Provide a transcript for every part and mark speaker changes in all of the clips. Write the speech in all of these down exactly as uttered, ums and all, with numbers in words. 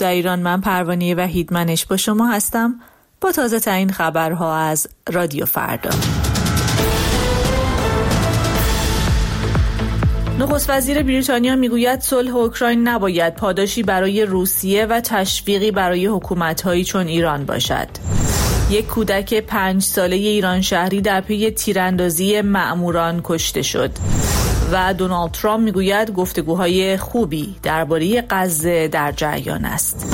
Speaker 1: در ایران من پروانه وحیدمنش با شما هستم با تازه ترین خبرها از رادیو فردا. نخست وزیر بریتانیا میگوید صلح اوکراین نباید پاداشی برای روسیه و تشویقی برای حکومت‌هایی چون ایران باشد. یک کودک پنج ساله ایران شهری در پی تیراندازی مأموران کشته شد. و دونالد ترامپ میگوید گفتگوهای خوبی درباره غزه در جریان است.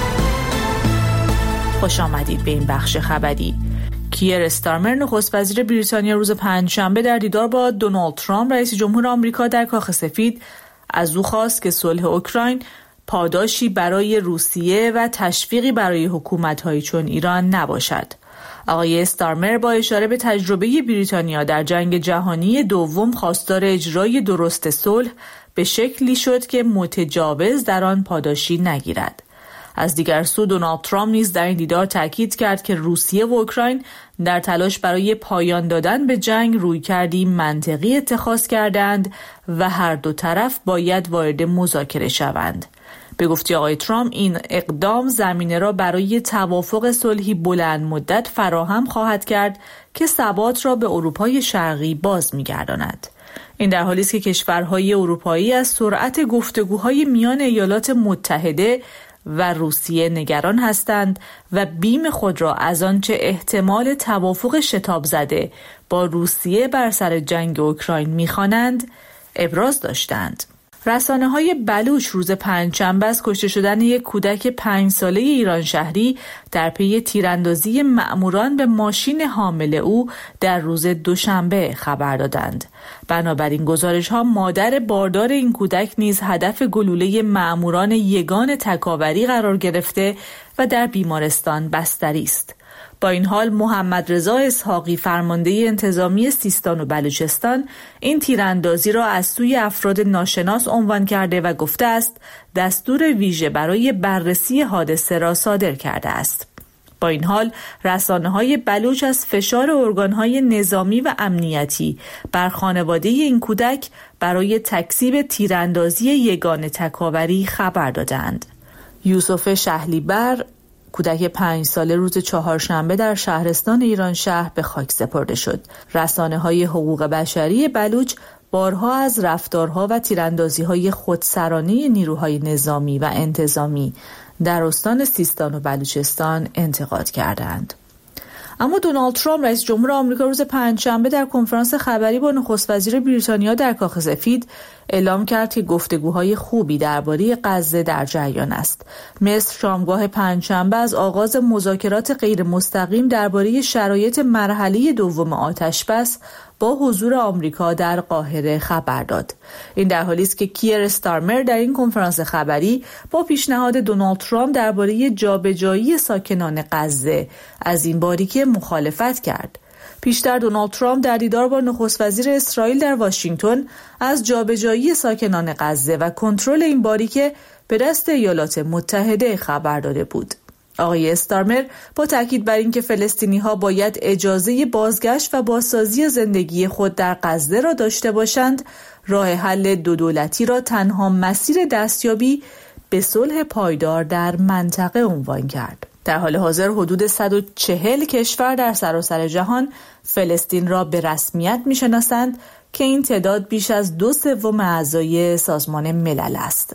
Speaker 1: خوش آمدید به این بخش خبری. کیر استارمر نخست وزیر بریتانیا روز پنجشنبه در دیدار با دونالد ترامپ رئیس جمهور آمریکا در کاخ سفید از او خواست که صلح اوکراین پاداشی برای روسیه و تشویقی برای حکومت‌هایی چون ایران نباشد. آقای استارمر با اشاره به تجربه بریتانیا در جنگ جهانی دوم خواستار اجرای درست صلح به شکلی شد که متجاوز در آن پاداشی نگیرد. از دیگر سو دونالد ترامپ نیز در این دیدار تاکید کرد که روسیه و اوکراین در تلاش برای پایان دادن به جنگ رویکردی منطقی اتخاذ کردند و هر دو طرف باید وارد مذاکره شوند. به گفته آقای ترامپ این اقدام زمینه را برای توافق صلحی بلند مدت فراهم خواهد کرد که ثبات را به اروپای شرقی باز می‌گرداند. این در حالی است که کشورهای اروپایی از سرعت گفتگوهای میان ایالات متحده و روسیه نگران هستند و بیم خود را از آنچه احتمال توافق شتاب زده با روسیه بر سر جنگ اوکراین می‌خوانند ابراز داشتند. رسانه‌های بلوچ روز پنجشنبه از کشته شدن یک کودک پنج ساله ایران شهری در پی تیراندازی مأموران به ماشین حامل او در روز دوشنبه خبر دادند. بنابراین گزارش‌ها مادر باردار این کودک نیز هدف گلوله مأموران یگان تکاوری قرار گرفته و در بیمارستان بستری است. با این حال محمد رضا اسحاقی فرمانده انتظامی سیستان و بلوچستان این تیراندازی را از سوی افراد ناشناس عنوان کرده و گفته است دستور ویژه برای بررسی حادثه را صادر کرده است. با این حال رسانه‌های بلوچ از فشار ارگان‌های نظامی و امنیتی بر خانواده این کودک برای تکذیب تیراندازی یگان تکاوری خبر دادند. یوسف شهلیبر کودک پنج ساله روز چهارشنبه در شهرستان ایران شهر به خاک سپرده شد. رسانه‌های حقوق بشری بلوچ بارها از رفتارها و تیراندازی‌های خودسرانه نیروهای نظامی و انتظامی در استان سیستان و بلوچستان انتقاد کردند. اما دونالد ترامپ رئیس جمهور آمریکا روز پنجشنبه در کنفرانس خبری با نخست وزیر بریتانیا در کاخ سفید اعلام کرد که گفتگوهای خوبی درباره غزه در جریان است. مصر شامگاه پنجشنبه از آغاز مذاکرات غیر مستقیم درباره شرایط مرحله دوم آتش‌بس با حضور آمریکا در قاهره خبر داد. این در حالی است که کیر استارمر در این کنفرانس خبری با پیشنهاد دونالد ترامپ درباره جابجایی ساکنان غزه از این باریکه مخالفت کرد. پیشتر دونالد ترامپ در دیدار با نخست وزیر اسرائیل در واشنگتن از جابجایی ساکنان غزه و کنترل این باریکه به دست ایالات متحده خبر داده بود. آقای استارمر با تاکید بر اینکه فلسطینی‌ها باید اجازه بازگشت و بازسازی زندگی خود در غزه را داشته باشند، راه حل دو دولتی را تنها مسیر دستیابی به صلح پایدار در منطقه عنوان کرد. در حال حاضر حدود صد و چهل کشور در سراسر جهان فلسطین را به رسمیت می‌شناسند که این تعداد بیش از دو سوم اعضای سازمان ملل است.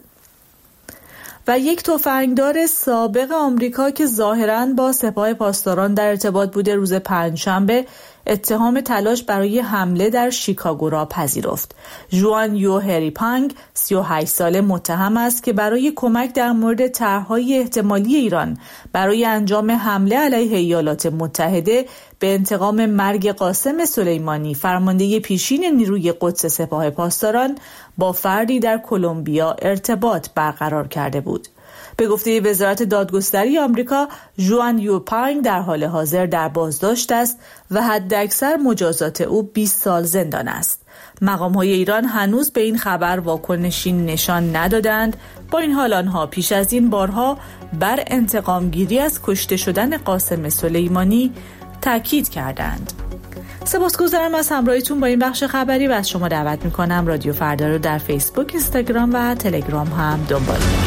Speaker 1: و یک تفنگدار سابق آمریکا که ظاهراً با سپاه پاسداران در ارتباط بوده روز پنجشنبه اتهام تلاش برای حمله در شیکاگو را پذیرفت. ژوان یو هری پانگ سی و هشت ساله متهم است که برای کمک در مورد طرح‌های احتمالی ایران برای انجام حمله علیه ایالات متحده به انتقام مرگ قاسم سلیمانی فرمانده پیشین نیروی قدس سپاه پاسداران با فردی در کلمبیا ارتباط برقرار کرده بود. به گفته وزارت دادگستری آمریکا، ژوان یو پانگ در حال حاضر در بازداشت است و حداکثر مجازات او بیست سال زندان است. مقام‌های ایران هنوز به این خبر واکنشی نشان ندادند. با این حال آنها پیش از این بارها بر انتقام گیری از کشته شدن قاسم سلیمانی تاکید کردند. سپاسگزارم از همراهیتون با این بخش خبری و از شما دعوت می‌کنم رادیو فردا رو در فیسبوک، اینستاگرام و تلگرام هم دنبال کنید.